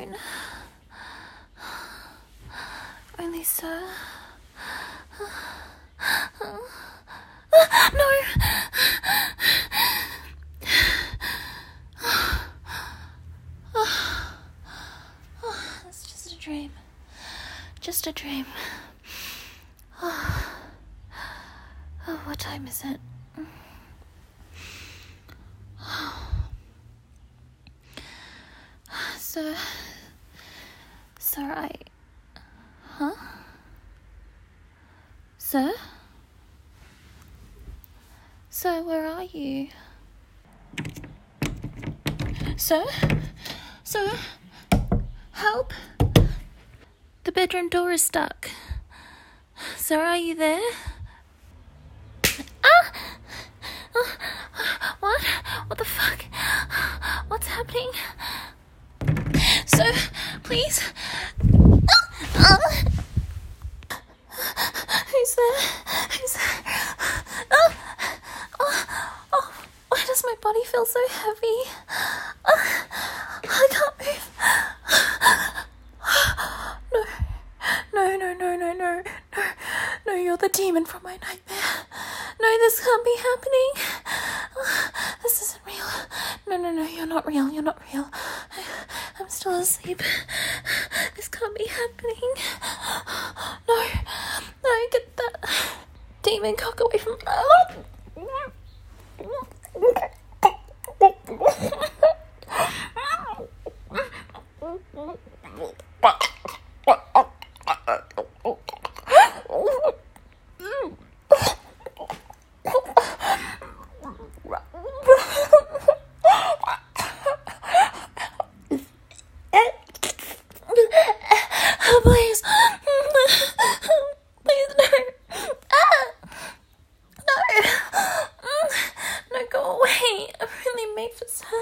alone. Only Sir. No! It's just a dream. Just a dream. Oh, what time is it? Sir, Huh? Sir? Sir, where are you? Sir? Sir? Help! The bedroom door is stuck. Sir, are you there? What? What the fuck? What's happening? Sir, please. Who's there? Who's there? Why does my body feel so heavy? I can't move. No, you're the demon from my nightmare. No, this can't be happening. This isn't real. No, you're not real. I'm still asleep. This can't be happening. No, get that demon cock away from me. Please. Please, no. No, go away. I'm really made for Sir.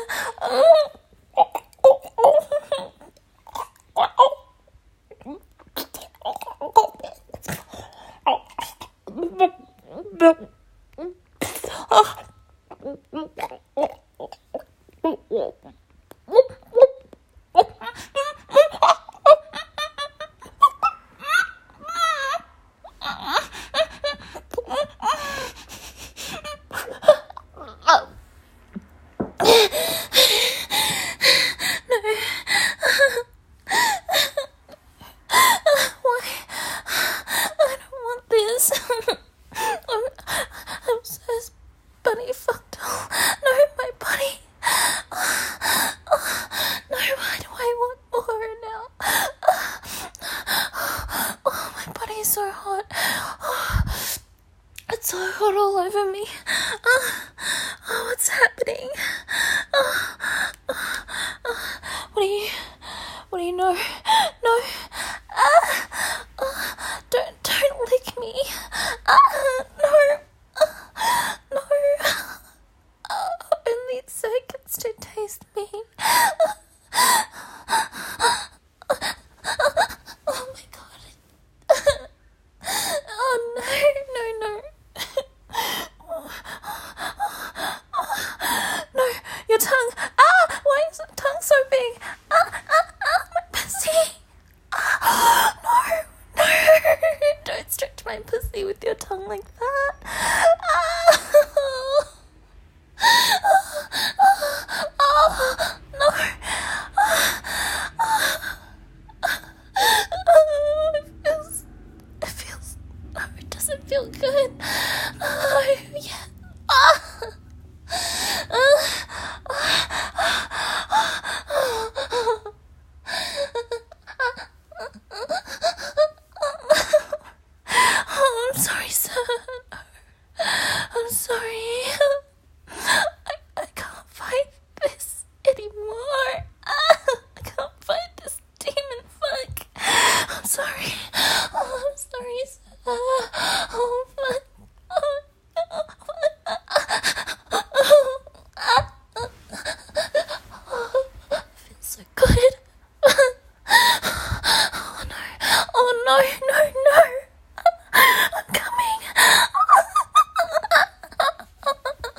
I'm so bunny fucked. No, my body. No, why do I want more now? Oh, my body is so hot. It's so hot all over me. What's happening? What do you know? No. Don't lick me. No. Only Sir gets to taste me. Oh my god. Oh no. No, your tongue. Why is your tongue so big? My pussy. No. Don't stretch my pussy with your tongue like that. No. It doesn't feel good. Yeah. I'm sorry, Sir. I'm sorry. I can't fight this anymore. I can't fight this demon fuck. I'm sorry. I'm sorry, Sir. Oh, fuck. It feels so good. Oh no. I'm coming.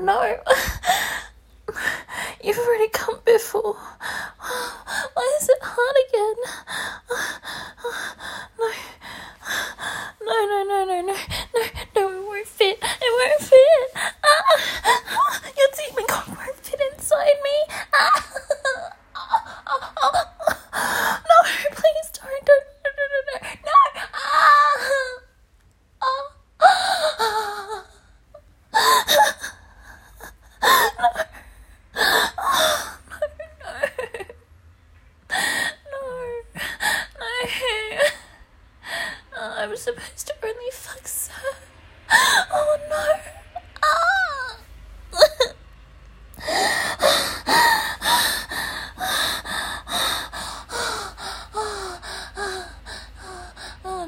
no. You've already come before. Why is it hard again? No. No, it won't fit. It won't fit. Your demon cock won't fit inside me. No, please don't. No. I was supposed to only fuck Sir. Oh no. Oh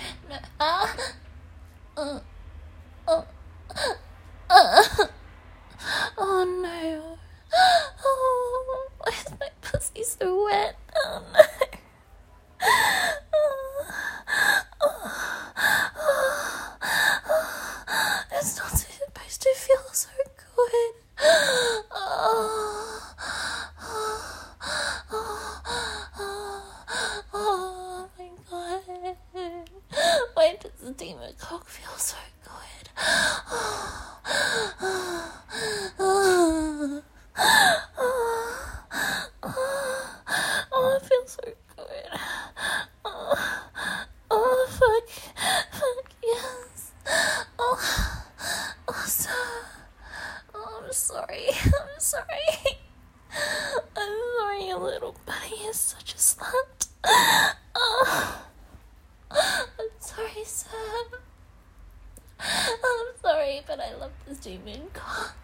no. Oh, why is my pussy so wet? Oh no. It's not supposed to feel so good. Oh my god. Why does the demon cock feel so good? Oh, it feels so good. Oh, fuck, yes. Oh, sir. Oh, I'm sorry. I'm sorry, you little buddy is such a slut. Oh, I'm sorry, sir. I'm sorry, but I love this demon cock.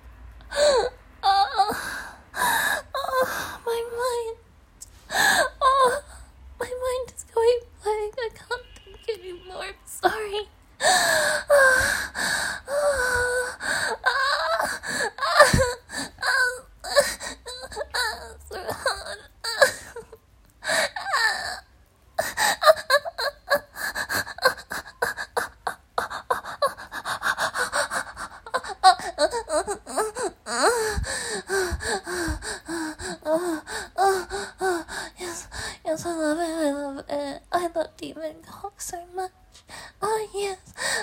My mind. My mind is going blank. I can't think anymore. I'm sorry. So hard. Yes, I love it. I love demon cock so much. Oh yes,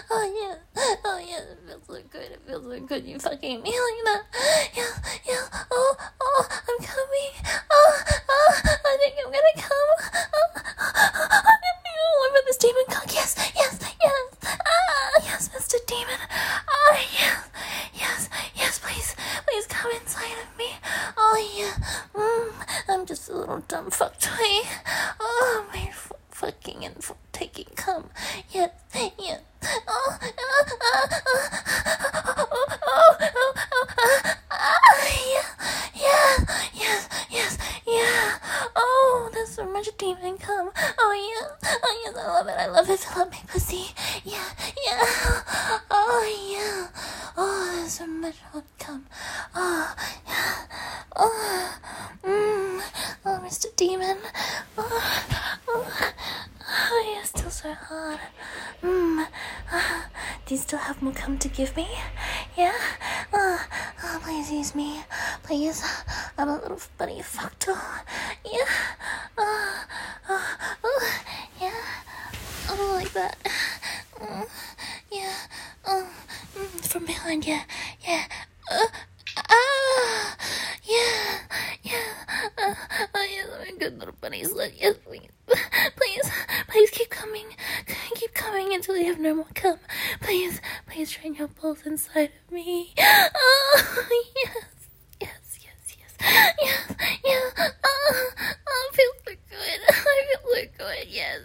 it feels so good, you fucking me like that. Yeah, oh, I'm coming. I think I'm gonna come. I'm getting all over this demon cock. Yes, Mr. Demon. Yes, please come inside of me. Oh yeah, I'm just a little dumb fuck toy. Oh, my fucking and taking cum. Yes. Yeah. Oh, there's so much demon cum. Oh yes, I love it. Fill up my pussy. Yeah. Oh yeah. Oh, there's so much hot cum. Oh Mr. Demon. Oh, you're still so hard. Do you still have more cum to give me? Yeah? Please use me. Please. I'm a little bunny fuck doll. Yeah? Yeah? Oh, like that. Yeah. From behind, yeah. Yeah. Yes, I'm a good little bunny slut. Yes, please keep coming until you have no more cum. Please train your balls inside of me. Oh, yes. Oh, I feel so good. Yes.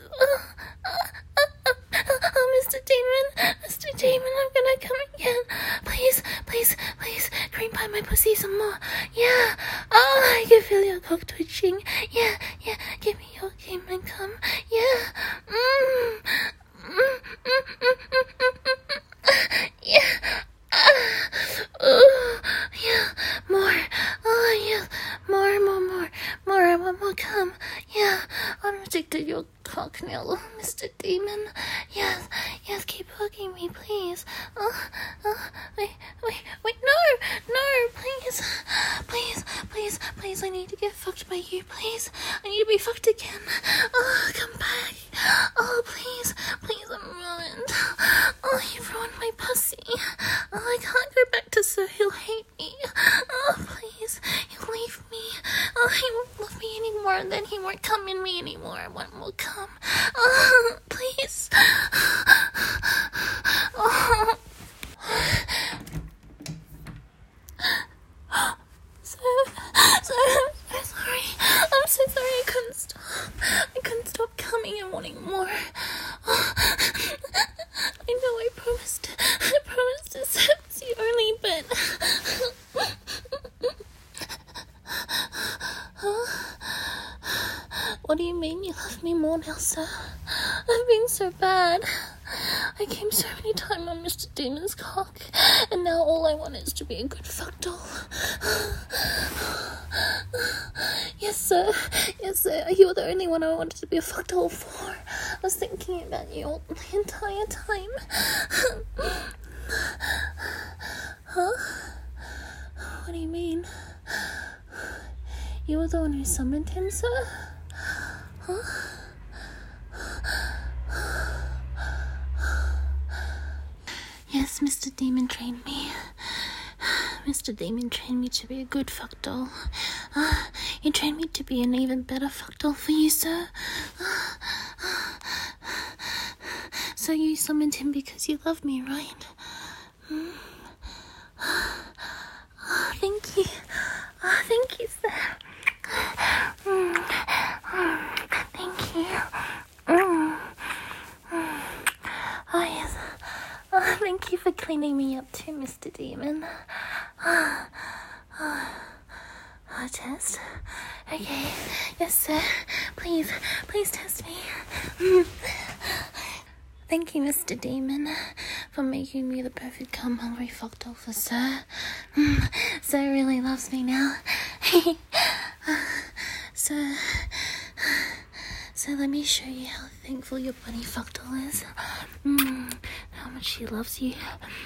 Oh, Mr. Demon, I'm gonna come again. Please, cream pie my pussy some more. Yeah. Oh, I can feel your cock twitching. Yeah. Give me your game and come. Yeah. Yeah. Yeah. More. Oh, yeah. More. I want more cum. Yeah. Yeah, I'm addicted to your cock now, Mr. Demon. Yes, keep hugging me, please. Wait, no, please, I need to get fucked by you, please. I need to be fucked again. Oh, come back. Oh, please, I'm ruined. Oh, you've ruined my pussy. Oh, I can't go back to Sir, he'll hate me. Oh, please, he'll leave me. Oh, he won't love me anymore, and then he won't come in me anymore. One will come. Oh, please. Oh. I'm so sorry. I couldn't stop coming and wanting more. I know I promised to sex you only, but what do you mean you love me more now, sir? I've been so bad. I came so many times on Mr. Demon's cock, and now all I want is to be a good fuck doll. Yes, sir. You were the only one I wanted to be a fuck doll for. I was thinking about you all the entire time. Huh? What do you mean? You were the one who summoned him, sir? Huh? Yes, Mr. Demon trained me. Mr. Demon trained me to be a good fuck doll. He trained me to be an even better fuck doll for you, sir. So you summoned him because you love me, right? Thank you. Thank you, sir. Thank you. Oh, yes. Thank you for cleaning me up too, Mr. Demon. Test? Okay. Yes, sir. Please test me. Thank you, Mr. Demon, for making me the perfect cum-hungry fuck doll for Sir. Sir really loves me now. So let me show you how thankful your bunny fuck doll is. How much she loves you.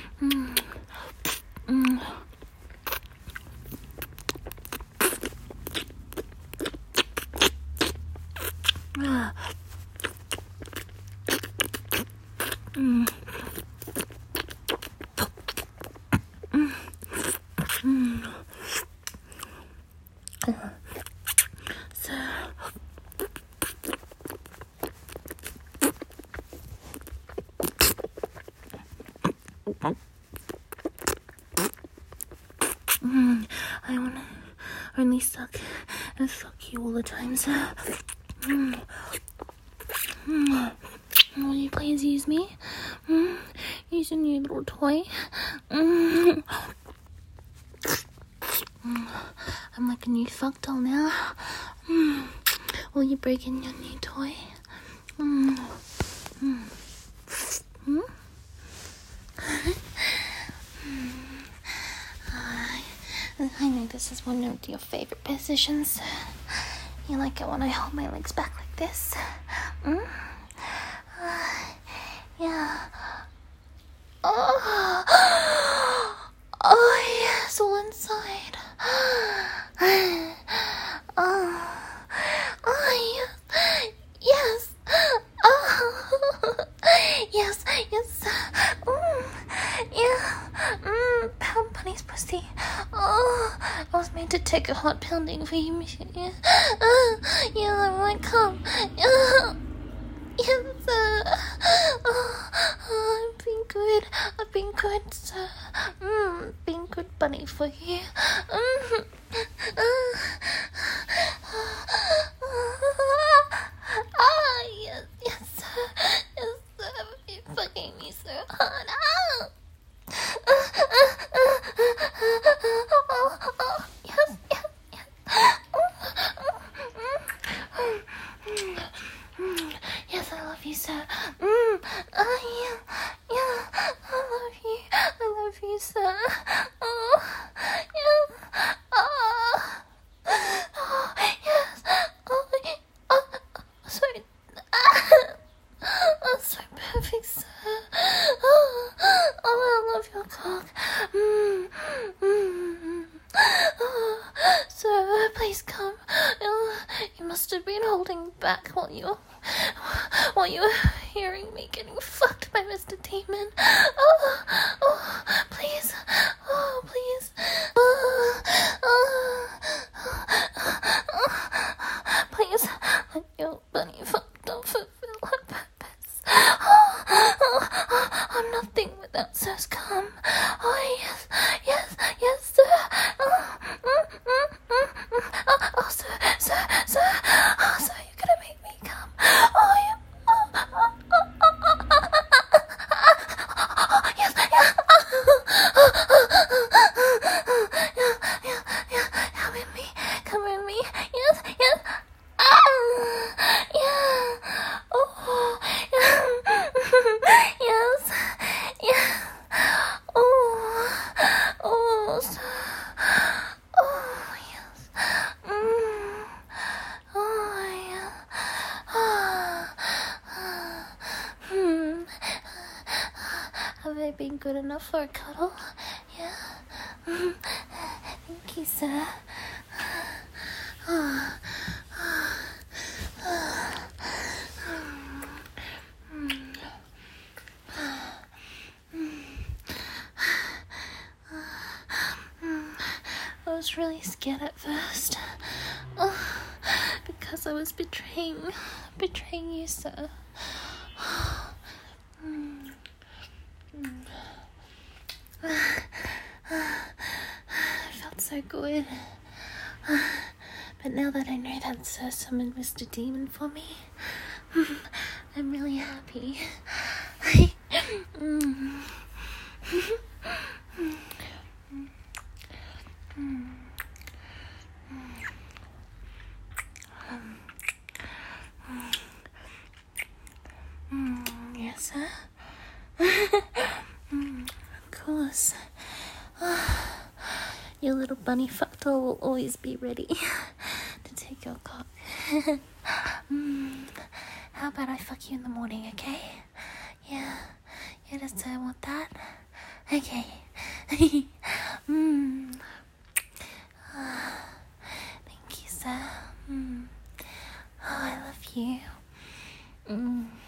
I wanna only suck and fuck you all the time, sir. Will you please use me? Use your new little toy. I'm like a new fuck doll now. Will you break in your new toy? I know this is one of your favorite positions. You like it when I hold my legs back like this? Yeah. Oh, yes, all inside. Yes. Yes. Yeah. Pound Bunny's pussy. I was made to take a hot pounding for you, monsieur. Yeah, I might come. Yes, I've been good, sir. Been good bunny for you. Yes, sir. You're fucking me so hard. Yes. Yes, I love you, sir. Yeah, I love you, sir. Yes. back while you were hearing me getting fucked by Mr. Demon. Please. Please. Please, let your bunny fucked up fulfill her purpose. I'm nothing without Sir's cum. Oh, yes, sir. Sir, you're gonna make me come. Oh, yeah. Yes. Come with me. Yes. Yeah. Oh, yes. Yeah. Oh, sir. Oh, yes. Have I been good enough for a cuddle? Yeah. Thank you, sir. I was really scared at first. Because I was betraying you, sir. It felt so good. But now that I know that Sir summoned Mr. Demon for me, I'm really happy. Yes, sir? Of course. Your little bunny fuck doll will always be ready to take your cock. How about I fuck you in the morning, okay? Yeah, does I want that? Okay. Thank you, sir. I love you.